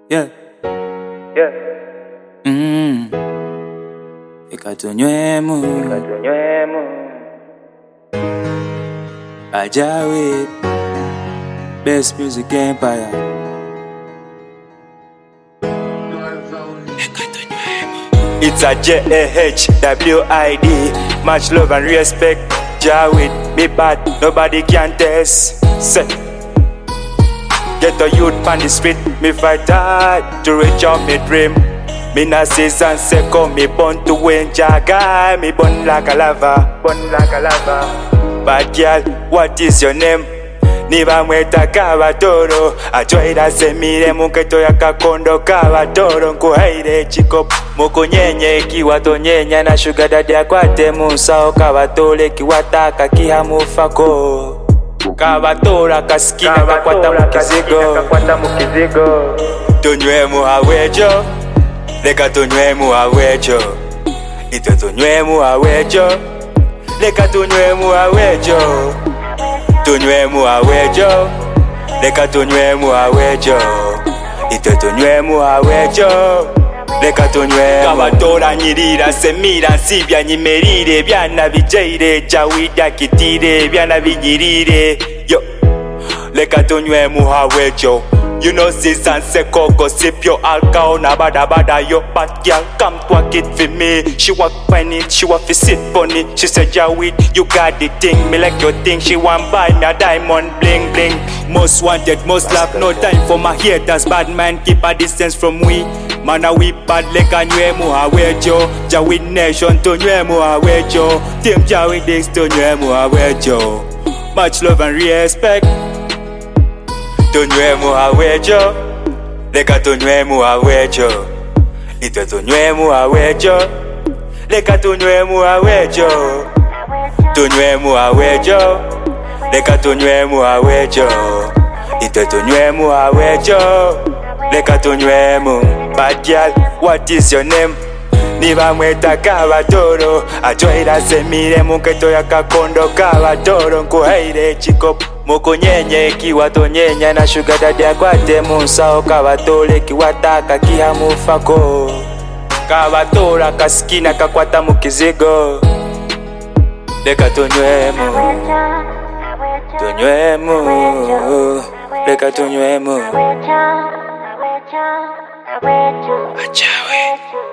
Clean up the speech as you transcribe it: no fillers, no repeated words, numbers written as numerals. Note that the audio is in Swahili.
Yeah. Yeah. Ikatonywemu Ajawid Best Music Empire. It's a J-A-H-W-I-D. Much love and respect. Jawid, me bad, nobody can test. Say, get a youth on the street, me fight hard to reach out me dream. Me na season second, me born to win. Jaga, me born like a lava, born like a lava. Bad girl, what is your name? Niba mweta kabatoro Achoida semire munketo ya kakondo kabatoro Nkuhaire chikop Moko nyenye kiwa tonyenya na sugar daddy akwate musao kabatole kiwataka kihamufako Kabatora kaskina kakwata mukizigo Tonywemu hawejo Leka tonywemu hawejo Ito tonywemu hawejo Leka tonywemu hawejo Tonywemu awejo, leka tonywemu awejo. Ito tonywemu awejo, leka tonywemu. Kabatora nyirira semira nsibya nyimerire byana bijaire Jawida kitire byana binyirire yo. Leka tonywemu awejo. You know sis and say go sip your alcohol na bada yo bad girl come twerk it for me. She walk funny, she want to sit funny. She said Jawid, you got the thing, me like your thing. She want buy me a diamond bling bling. Most wanted, most love, no time for my haters. Bad man keep a distance from we. Man a we bad like a nywemu hawejo. Jawid nation to nywemu hawejo. Team Jawid X to nywemu hawejo. Much love and respect. Tonywemu hawejo, leka tonywemu hawejo. Ito tonywemu hawejo, leka tonywemu hawejo. Tonywemu hawejo, leka tonywemu hawejo. Ito tonywemu hawejo, leka tonywemu. Bad girl, what is your name? Niba mweta kabatoro Achoida semire munketo ya kakondo kabatoro Nkuhaire chikop Moko nyenye kiwa tonyenya na sugar daddy akwate musao kabatole kiwataka kihamufako Kabatora kaskina kakwata mukizigo Leka tonywemu Tonywemu Leka tonywemu Ajawid